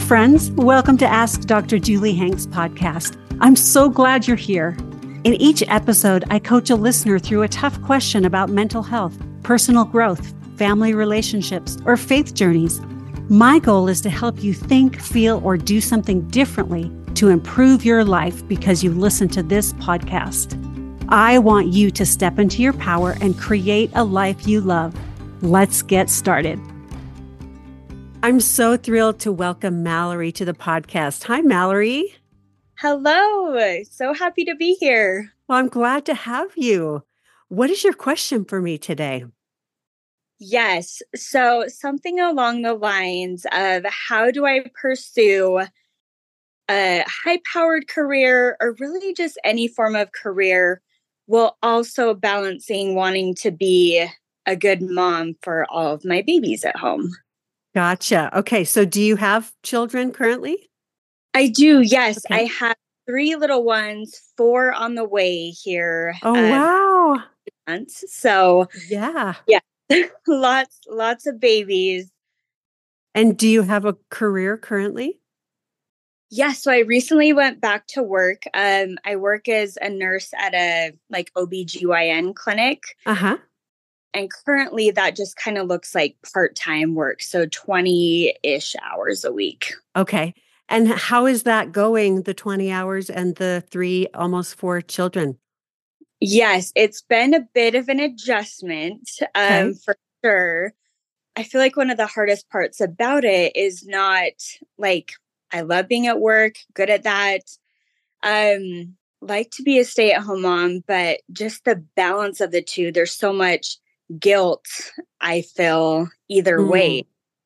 friends. Welcome to Ask Dr. Julie Hanks podcast. I'm so glad you're here. In each episode, I coach a listener through a tough question about mental health, personal growth, family relationships, or faith journeys. My goal is to help you think, feel, or do something differently to improve your life because you listen to this podcast. I want you to step into your power and create a life you love. Let's get started. I'm so thrilled to welcome Mallory to the podcast. Hi, Mallory. Hello. So happy to be here. Well, I'm glad to have you. What is your question for me today? Yes. So something along the lines of how do I pursue a high-powered career or really just any form of career while also balancing wanting to be a good mom for all of my babies at home. Gotcha. Okay. So do you have children currently? I do. Yes. Okay. I have 3 little ones, 4 on the way here. Oh, wow. Months. So Yeah. lots of babies. And do you have a career currently? Yes. So I recently went back to work. I work as a nurse at a OBGYN clinic. Uh-huh. And currently that just kind of looks like part-time work. So 20-ish hours a week. Okay. And how is that going, the 20 hours and the 3, almost 4 children? Yes, it's been a bit of an adjustment for sure. I feel like one of the hardest parts about it is not like I love being at work, good at that. Like to be a stay-at-home mom, but just the balance of the two, there's so much guilt I feel either way.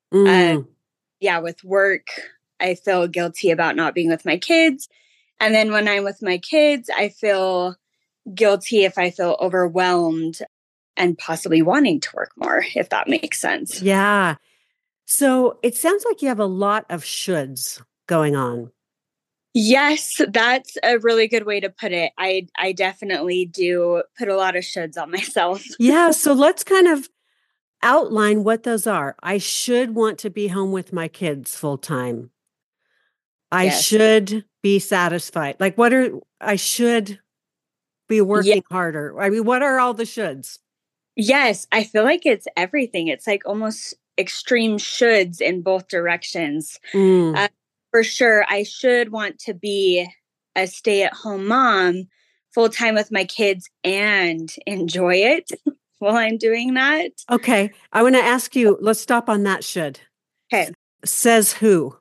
With work, I feel guilty about not being with my kids. And then when I'm with my kids, I feel guilty if I feel overwhelmed and possibly wanting to work more, if that makes sense. Yeah. So it sounds like you have a lot of shoulds going on. Yes, that's a really good way to put it. I definitely do put a lot of shoulds on myself. Yeah. So let's kind of outline what those are. I should want to be home with my kids full time. I should be satisfied. I should be working harder. I mean, what are all the shoulds? Yes, I feel like it's everything. It's like almost extreme shoulds in both directions. For sure, I should want to be a stay-at-home mom full time with my kids and enjoy it while I'm doing that. Okay. I want to ask you, let's stop on that should. Okay. Says who?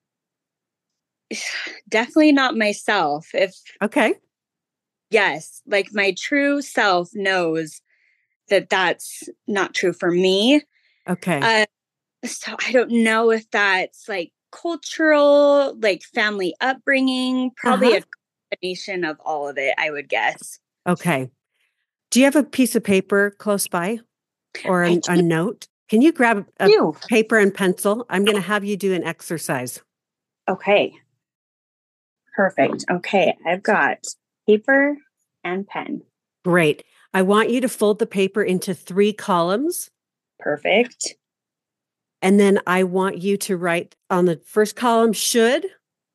Definitely not myself. Okay. Yes, like my true self knows that that's not true for me. Okay. So I don't know if that's like cultural, like family upbringing, probably a combination of all of it, I would guess. Okay. Do you have a piece of paper close by or a note? Can you grab a paper and pencil? I'm going to have you do an exercise. Okay. Perfect. Okay. I've got paper and pen. Great. I want you to fold the paper into 3 columns. Perfect. And then I want you to write on the first column, should.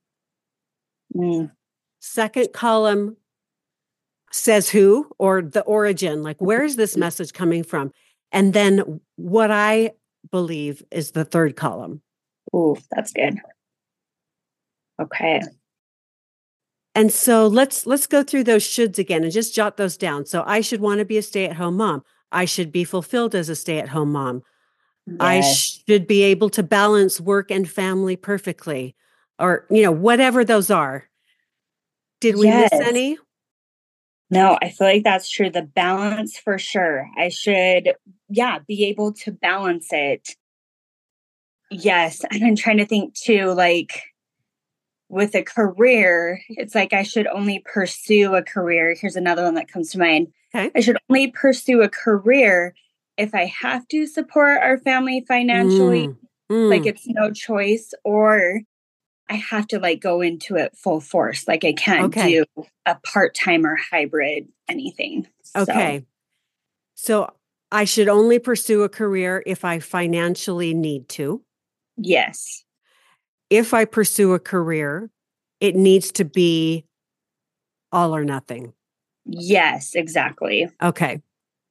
Second column says who or the origin, like where is this message coming from? And then what I believe is the third column. Ooh, that's good. Okay. And so let's go through those shoulds again and just jot those down. So I should want to be a stay-at-home mom. I should be fulfilled as a stay-at-home mom. Yes. I should be able to balance work and family perfectly, or, whatever those are. Did we miss any? No, I feel like that's true. The balance for sure. I should, be able to balance it. Yes. And I'm trying to think too, like with a career, it's like I should only pursue a career. Here's another one that comes to mind. Okay. I should only pursue a career if I have to support our family financially, like it's no choice, or I have to like go into it full force. Like I can't do a part-time or hybrid anything. Okay. So I should only pursue a career if I financially need to. Yes. if I pursue a career, it needs to be all or nothing. Yes, exactly. Okay.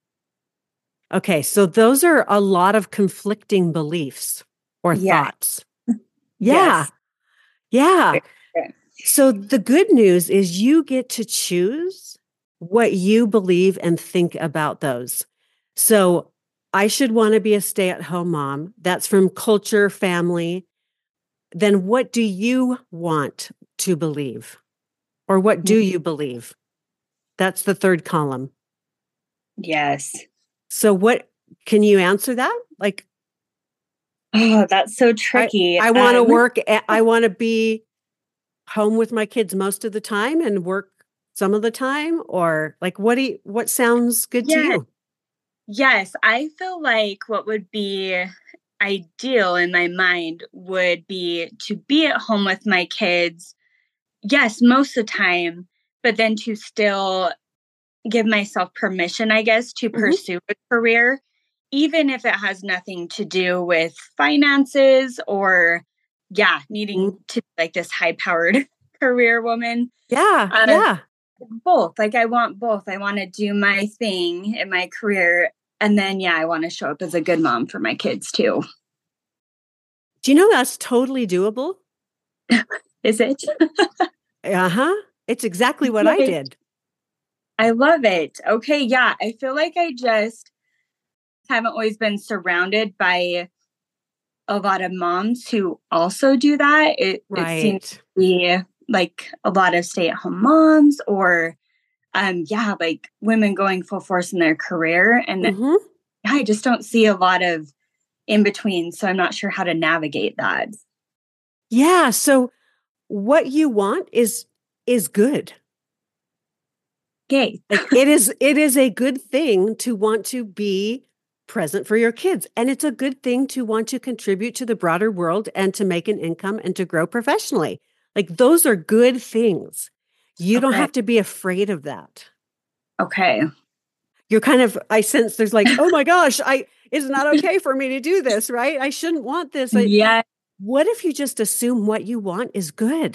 Okay. So those are a lot of conflicting beliefs or Yeah. thoughts. Yeah. Yes. Yeah. Okay. So the good news is you get to choose what you believe and think about those. So I should want to be a stay-at-home mom. That's from culture, family. Then what do you want to believe? Or what do you believe? That's the third column. Yes. So what can you answer that? Like, Oh, that's so I tricky. I want to work I want to be home with my kids most of the time and work some of the time, or like what sounds good to Yeah. you? Yes, I feel like what would be ideal in my mind would be to be at home with my kids. Yes, most of the time, but then to still give myself permission, I guess, to Mhm. pursue a career, even if it has nothing to do with finances or, yeah, Mm. needing to be like this high powered career woman. Yeah, Uh, yeah. both. Like, I want both. I want to do my thing in my career. And then, yeah, I want to show up as a good mom for my kids too. Do you know that's totally doable? Is it? Uh-huh. It's exactly what I Yay. did. I love it. Okay. Yeah. I feel like I just haven't always been surrounded by a lot of moms who also do that. It seems to Right. be like a lot of stay-at-home moms or yeah, like women going full force in their career. And Mhm. I just don't see a lot of in between. So I'm not sure how to navigate that. Yeah, so what you want is good. Yay. Like it is a good thing to want to be present for your kids, and it's a good thing to want to contribute to the broader world and to make an income and to grow professionally. Like those are good things. You don't Okay. have to be afraid of that. Okay. You're kind of I sense there's like, "Oh my gosh, I it's not okay for me to do this, right? I shouldn't want this." Yeah. What if you just assume what you want is good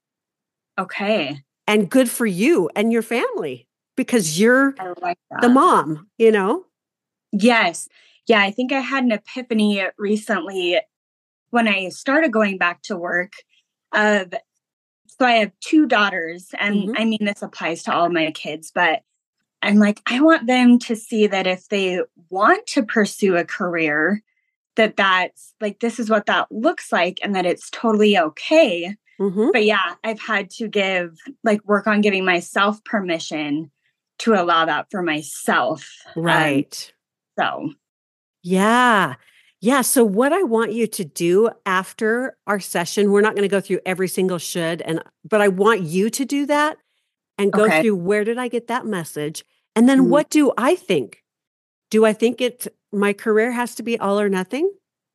Okay. and good for you and your family because you're I like the that. mom, you know? Yes. Yeah. I think I had an epiphany recently when I started going back to work of so I have two daughters, and Mhm. I mean this applies to all of my kids, but I'm like, I want them to see that if they want to pursue a career, that that's like this is what that looks like and that it's totally okay. Mhm. But yeah, I've had to work on giving myself permission to allow that for myself. Um, Right. so Yeah. Yeah. So, what I want you to do after our session, we're not going to go through every single should, but I want you to do that and go okay. through where did I get that message? And then Mm, what do I think? Do I think my career has to be all or nothing?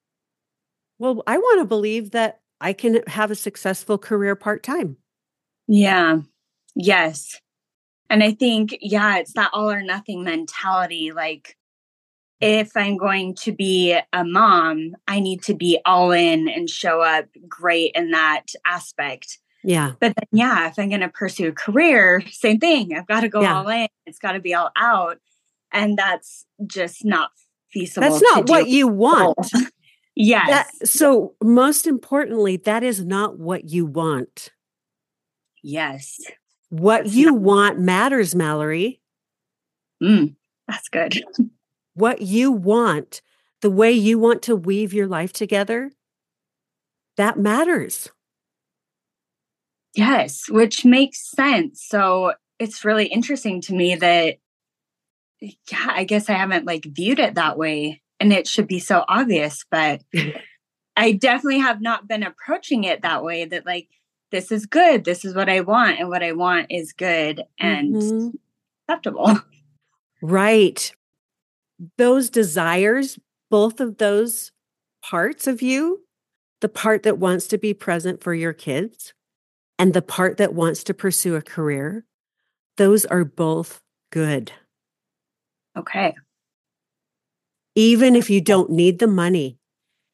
Well, I want to believe that I can have a successful career part time. yeah. Yes. And I think, yeah, it's that all or nothing mentality. Like, if I'm going to be a mom, I need to be all in and show up great in that aspect. Yeah. But then, yeah, if I'm going to pursue a career, same thing. I've got to go Yeah. all in. It's got to be all out. And that's just not That's feasible to not do. what you Oh, want. yes. So most importantly, that is not what you want. Yes. What That's you not, want matters, Mallory. that's good. What you want, the way you want to weave your life together, that matters. Yes. Which makes sense. So it's really interesting to me that, yeah, I guess I haven't viewed it that way. And it should be so obvious, but I definitely have not been approaching it that way that this is good. This is what I want. And what I want is good and Mhm. acceptable. Right. Those desires, both of those parts of you, the part that wants to be present for your kids and the part that wants to pursue a career, those are both good. Okay. Even if you don't need the money,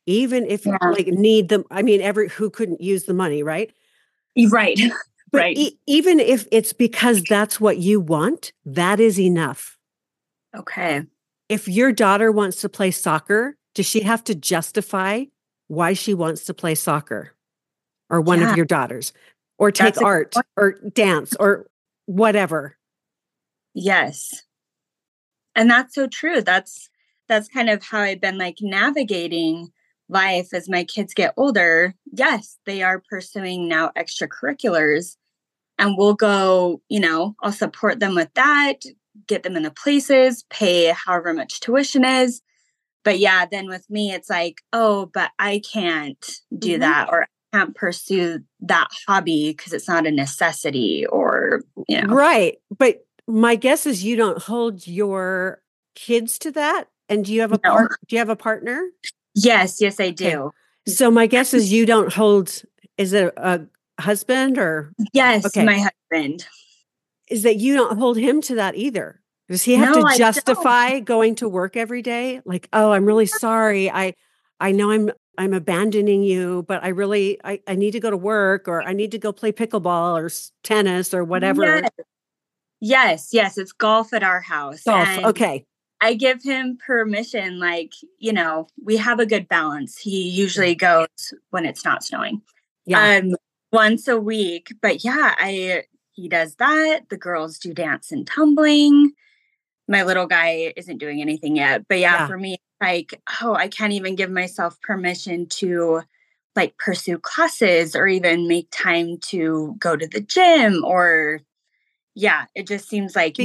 even if like need them. I mean, who couldn't use the money, right? Right. But right. Even if it's because that's what you want, that is enough. Okay. If your daughter wants to play soccer, does she have to justify why she wants to play soccer? Or one of your daughters, or take art or dance or whatever. Yes. And that's so true. That's kind of how I've been like navigating life as my kids get older. Yes, they are pursuing now extracurriculars, and we'll go, I'll support them with that, get them in the places, pay however much tuition is. But yeah, then with me, it's like, oh, but I can't do that, or I can't pursue that hobby because it's not a necessity, or, Right. But my guess is you don't hold your kids to that. And do you have a partner? Yes, I do. So my guess is you don't hold, is it a husband or? Yes, my husband. Is that you don't hold him to that either? Does he have to justify going to work every day? Like, oh, I'm really sorry. I know I'm abandoning you, but I need to go to work, or I need to go play pickleball or tennis or whatever. Yes. It's golf at our house. Golf. Okay. I give him permission. Like, we have a good balance. He usually goes when it's not snowing. Yeah. Once a week. But yeah, he does that. The girls do dance and tumbling. My little guy isn't doing anything yet. But yeah, for me, like, I can't even give myself permission to like pursue classes or even make time to go to the gym, or it just seems like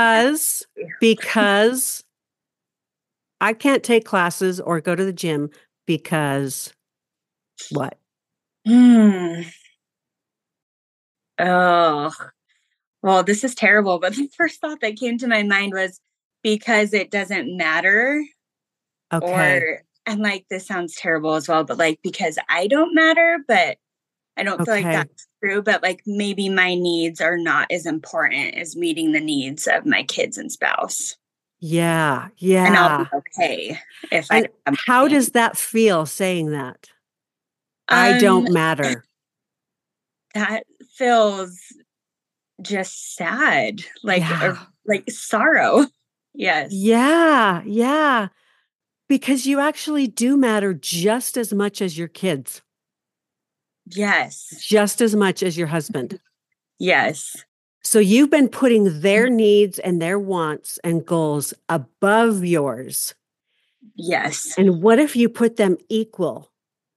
because I can't take classes or go to the gym because what? Oh, well, this is terrible. But the first thought that came to my mind was because it doesn't matter. Okay. And like, this sounds terrible as well, but like, because I don't matter, but I don't feel like that's true. But like, maybe my needs are not as important as meeting the needs of my kids and spouse. Yeah. And I'll be okay if I. How does that feel, saying that? I don't matter. That feels just sad, like sorrow. Yes. Yeah. Because you actually do matter just as much as your kids. Yes. Just as much as your husband. Yes. So you've been putting their needs and their wants and goals above yours. Yes. And what if you put them equal?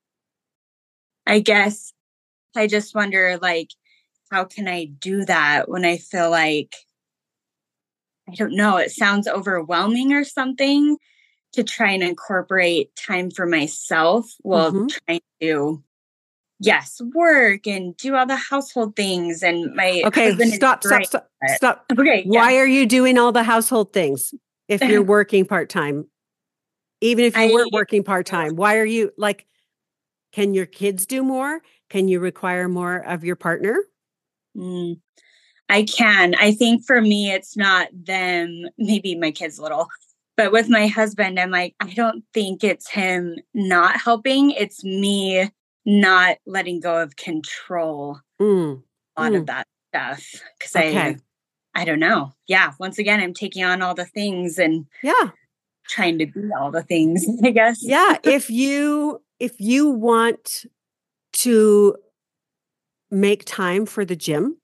I guess I just wonder, like, how can I do that when I feel like, I don't know, it sounds overwhelming or something to try and incorporate time for myself while trying to, work and do all the household things. And my husband stop. Okay. Why are you doing all the household things if you're working part-time? Even if you weren't working part-time, why are you like, can your kids do more? Can you require more of your partner? I can. I think for me, it's not them, maybe my kids a little, but with my husband, I'm like, I don't think it's him not helping. It's me not letting go of control a lot of that stuff. Because I don't know. Yeah. Once again, I'm taking on all the things and trying to be all the things, I guess. Yeah. If you want to make time for the gym,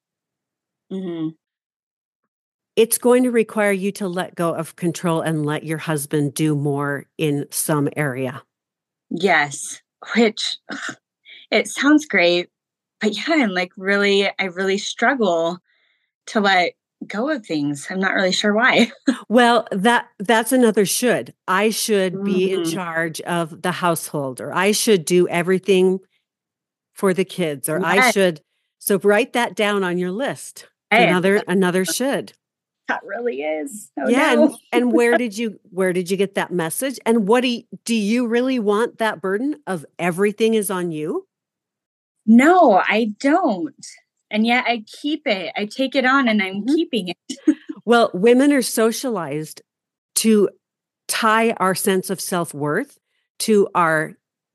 it's going to require you to let go of control and let your husband do more in some area. Yes. Which it sounds great, but I'm like I really struggle to let go of things. I'm not really sure why. Well, that's another should. I should be in charge of the household, or I should do everything for the kids, or I should. So write that down on your list. Another should. That really is. Oh, yeah. No. And where did you get that message? And what do you really want that burden of everything is on you? No, I don't. And yet I keep it. I take it on and I'm keeping it. Well, women are socialized to tie our sense of self-worth to our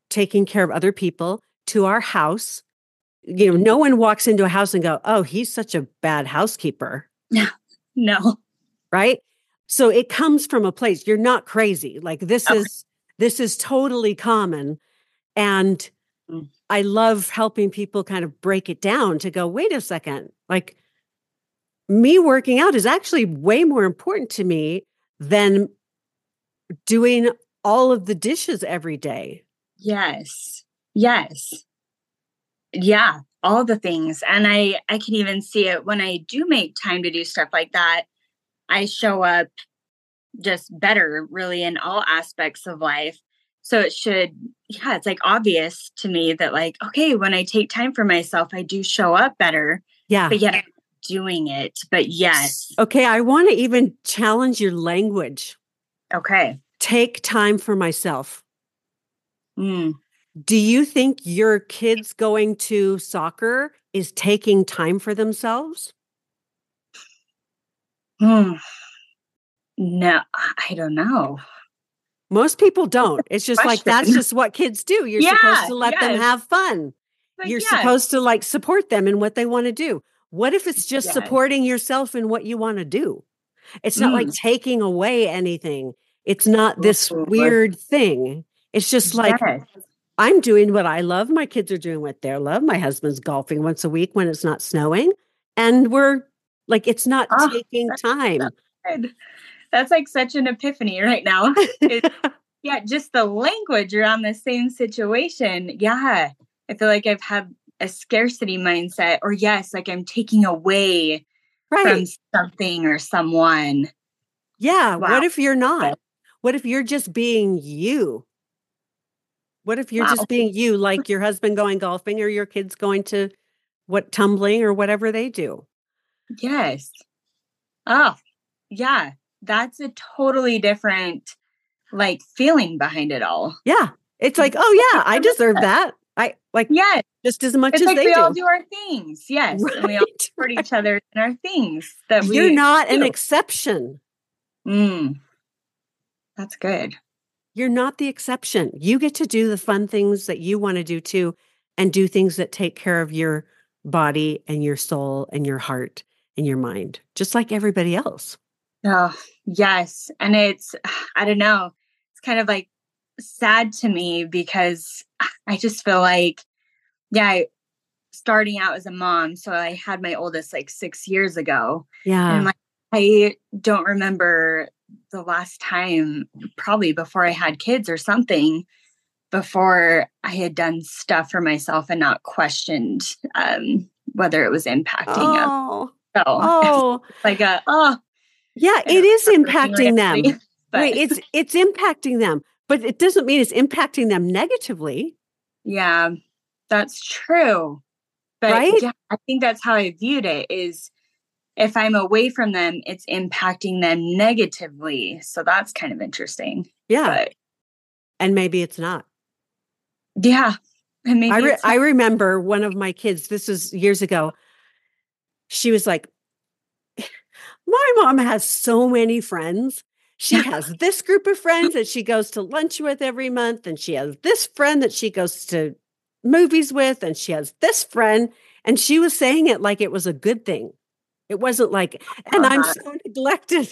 taking care of other people to our house. No one walks into a house and go, oh, he's such a bad housekeeper. No. Right? So it comes from a place. You're not crazy. Like this is totally common. And I love helping people kind of break it down to go, wait a second, like me working out is actually way more important to me than doing all of the dishes every day. Yes. Yes. Yeah. All the things. And I can even see it when I do make time to do stuff like that. I show up just better really in all aspects of life. So it's like obvious to me that like, okay, when I take time for myself, I do show up better. Yeah. But yet I'm doing it. But yes. Okay. I want to even challenge your language. Okay. Take time for myself. Mm. Do you think your kids going to soccer is taking time for themselves? No, I don't know. Most people don't. It's just like, that's just what kids do. You're supposed to let them have fun. But you're supposed to like support them in what they want to do. What if it's just supporting yourself in what you want to do? It's not like taking away anything. It's not this weird thing. It's just like, I'm doing what I love. My kids are doing what they love. My husband's golfing once a week when it's not snowing. And we're like, it's not taking time. That's like such an epiphany right now. Just the language around the same situation. Yeah. I feel like I've had a scarcity mindset, or like I'm taking away from something or someone. Yeah. Wow. What if you're not? What if you're just being you? What if you're just being you, like your husband going golfing or your kids going to tumbling or whatever they do? Yes. Oh, yeah. That's a totally different like feeling behind it all. Yeah. It's like, oh yeah, I deserve that. I like just as much as they do. We all do our things. Yes. Right, and we all support each other in our things that you're not an exception. That's good. You're not the exception. You get to do the fun things that you want to do too, and do things that take care of your body and your soul and your heart and your mind, just like everybody else. Oh, yes. And it's, I don't know, it's kind of like sad to me because I just feel like, starting out as a mom. So I had my oldest like 6 years ago. Yeah. And like, I don't remember the last time, probably before I had kids or something, before I had done stuff for myself and not questioned whether it was impacting them. So like yeah, it is impacting them. Wait, it's impacting them, but it doesn't mean it's impacting them negatively. Yeah, that's true. But I think that's how I viewed it is if I'm away from them, it's impacting them negatively. So that's kind of interesting. Yeah. And maybe it's not. Yeah. And maybe I remember one of my kids, this was years ago. She was like, my mom has so many friends. She has this group of friends that she goes to lunch with every month. And she has this friend that she goes to movies with. And she has this friend. And she was saying it like it was a good thing. It wasn't like, and I'm so neglected.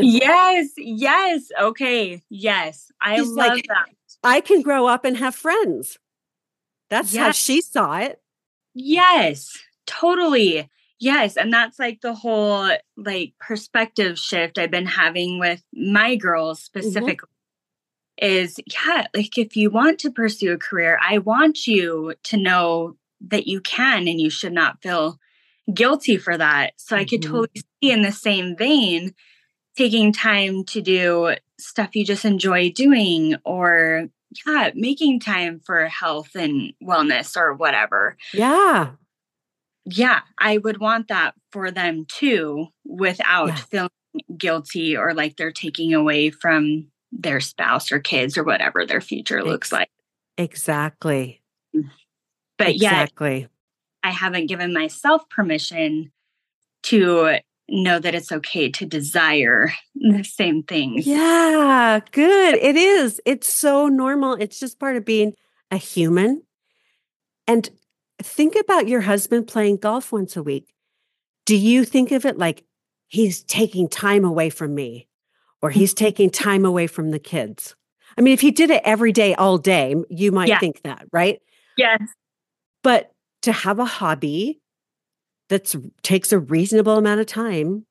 Yes. Okay. Yes. I love that. I can grow up and have friends. That's how she saw it. Yes, totally. Yes. And that's like the whole like perspective shift I've been having with my girls specifically is, like if you want to pursue a career, I want you to know that you can and you should not feel guilty for that. So I could totally see in the same vein, taking time to do stuff you just enjoy doing or making time for health and wellness or whatever. Yeah. Yeah. I would want that for them too, without feeling guilty or like they're taking away from their spouse or kids or whatever their future looks like. Exactly. But exactly. I haven't given myself permission to know that it's okay to desire the same things. Yeah, good. It is. It's so normal. It's just part of being a human. And think about your husband playing golf once a week. Do you think of it like he's taking time away from me or he's taking time away from the kids? I mean, if he did it every day, all day, you might think that, right? Yes. But to have a hobby that takes a reasonable amount of time.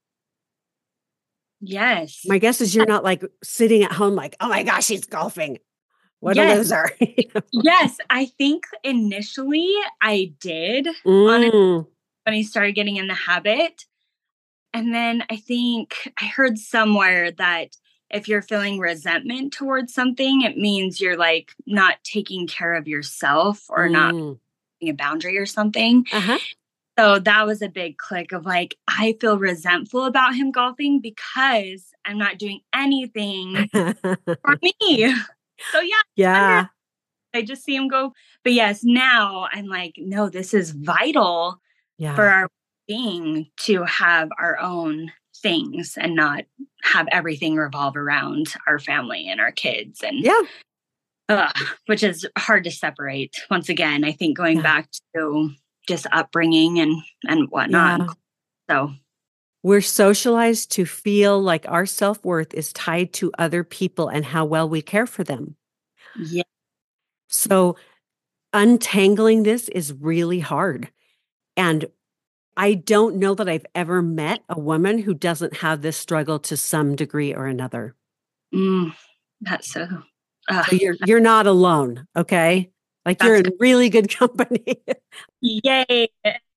Yes. My guess is you're not like sitting at home like, oh my gosh, he's golfing. What a loser. Yes. I think initially I did when he started getting in the habit. And then I think I heard somewhere that if you're feeling resentment towards something, it means you're like not taking care of yourself or not having a boundary or something. So that was a big click of like, I feel resentful about him golfing because I'm not doing anything for me. So yeah. I just see him go. But yes, now I'm like, no, this is vital for our being to have our own things and not have everything revolve around our family and our kids. And which is hard to separate. Once again, I think going back to just upbringing and whatnot. So we're socialized to feel like our self-worth is tied to other people and how well we care for them. Yeah. So untangling this is really hard. And I don't know that I've ever met a woman who doesn't have this struggle to some degree or another. That's so. So you're not alone, okay? Like you're in really good company. Yay.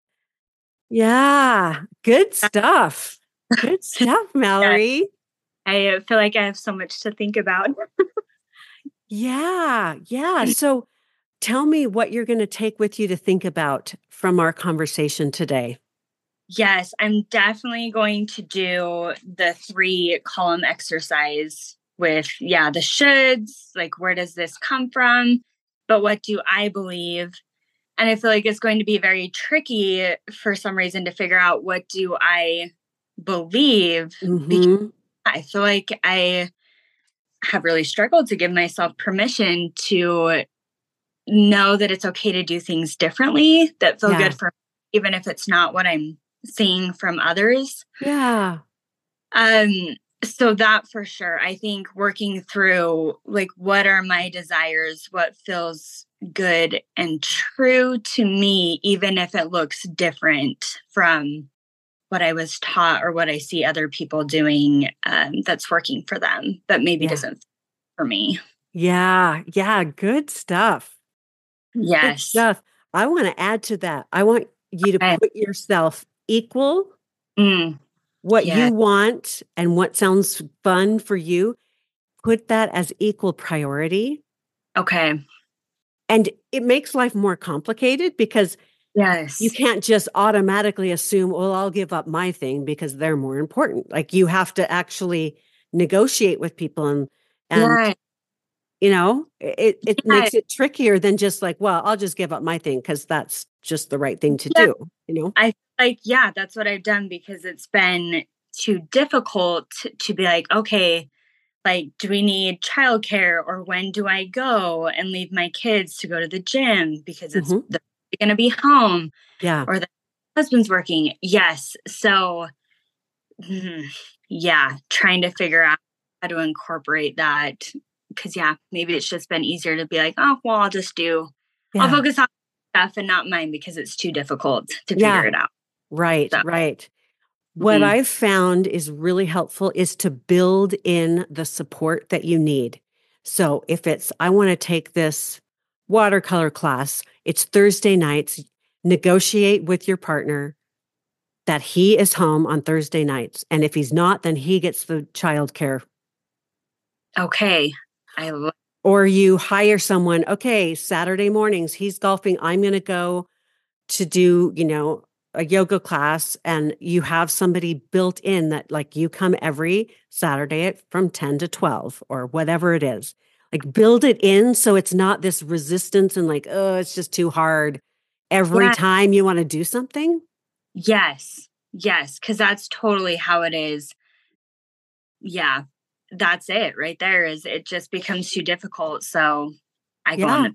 Yeah. Good stuff. Good stuff, Mallory. I feel like I have so much to think about. Yeah. So tell me what you're going to take with you to think about from our conversation today. Yes, I'm definitely going to do the 3-column exercise with, the shoulds, like where does this come from? But what do I believe? And I feel like it's going to be very tricky for some reason to figure out what do I believe. Because I feel like I have really struggled to give myself permission to know that it's okay to do things differently that feel good for me, even if it's not what I'm seeing from others. Yeah. So that for sure, I think working through like, what are my desires? What feels good and true to me, even if it looks different from what I was taught or what I see other people doing, that's working for them, but maybe doesn't for me. Yeah. Good stuff. Yes. Good stuff. I want to add to that. I want you to put yourself equal, what you want and what sounds fun for you. Put that as equal priority. Okay. And it makes life more complicated because you can't just automatically assume, well, I'll give up my thing because they're more important. Like you have to actually negotiate with people and you know, it makes it trickier than just like, well, I'll just give up my thing because that's just the right thing to do, you know? I like, that's what I've done because it's been too difficult to be like, okay, like, do we need childcare or when do I go and leave my kids to go to the gym because it's going to be home or the husband's working. Yes. So, trying to figure out how to incorporate that because, maybe it's just been easier to be like, oh, well, I'll focus on stuff and not mine because it's too difficult to figure it out. Right. What I've found is really helpful is to build in the support that you need. So if it's, I want to take this watercolor class, it's Thursday nights, negotiate with your partner that he is home on Thursday nights. And if he's not, then he gets the childcare. Okay. Or you hire someone, okay, Saturday mornings, he's golfing. I'm going to go to do, a yoga class, and you have somebody built in that like you come every Saturday from 10 to 12 or whatever it is. Like build it in so it's not this resistance and like, oh, it's just too hard every time you want to do something. Yes. Because that's totally how it is. Yeah. That's it right there is it just becomes too difficult. So I go on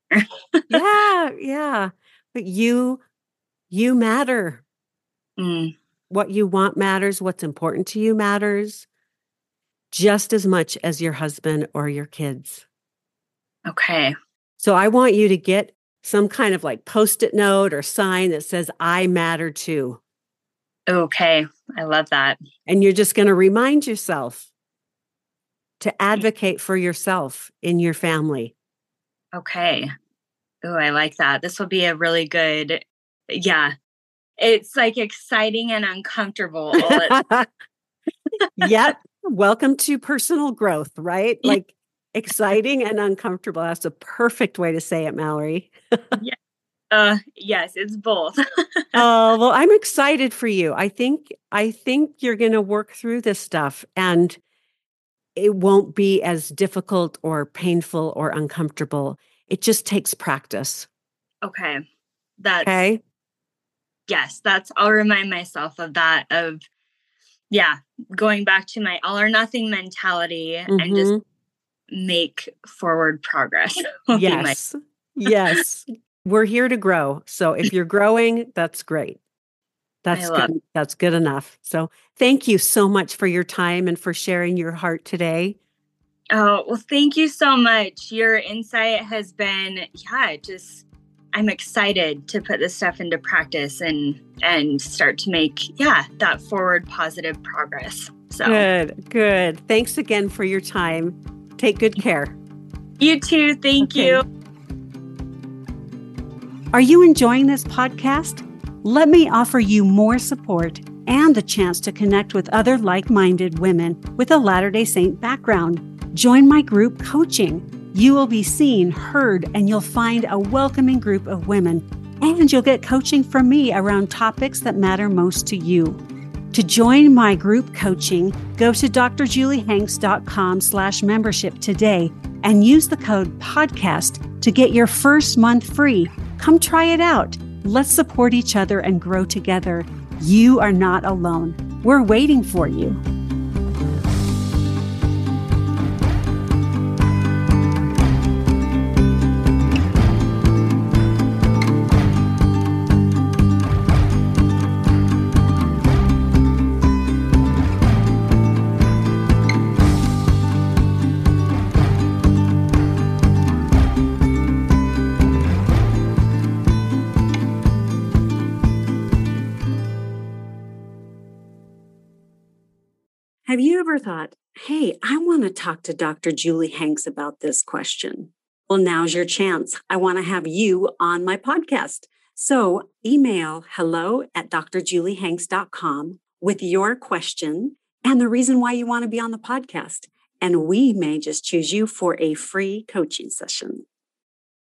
Yeah, yeah. But you matter. Mm, What you want matters. What's important to you matters just as much as your husband or your kids. okay. So I want you to get some kind of like Post-it note or sign that says, I matter too. Okay. I love that. And you're just going to remind yourself to advocate for yourself in your family. Okay. Oh, I like that. This will be a really good, yeah. It's like exciting and uncomfortable all at Yep. Welcome to personal growth, right? Like exciting and uncomfortable. That's a perfect way to say it, Mallory. Yeah. Yes, it's both. Oh, well, I'm excited for you. I think you're going to work through this stuff and it won't be as difficult or painful or uncomfortable. It just takes practice. Okay. That's, Okay? yes, I'll remind myself of that, yeah, going back to my all or nothing mentality and just Mhm. make forward progress will be my, Yes. Yes. We're here to grow. So if you're growing, that's great. I That's love. good. That's good enough. So thank you so much for your time and for sharing your heart today. Oh, well, thank you so much. Your insight has been, yeah, just I'm excited to put this stuff into practice and start to make, yeah, that forward positive progress. So Good. Good. Thanks again for your time. Take good care. you too. Thank you. Are you enjoying this podcast? Let me offer you more support and the chance to connect with other like-minded women with a Latter-day Saint background. Join my group coaching. You will be seen, heard, and you'll find a welcoming group of women. And you'll get coaching from me around topics that matter most to you. To join my group coaching, go to drjuliehanks.com/membership today and use the code podcast to get your first month free. Come try it out. Let's support each other and grow together. You are not alone. We're waiting for you. Have you ever thought, hey, I want to talk to Dr. Julie Hanks about this question? Well, now's your chance. I want to have you on my podcast. So email hello@drjuliehanks.com with your question and the reason why you want to be on the podcast. And we may just choose you for a free coaching session.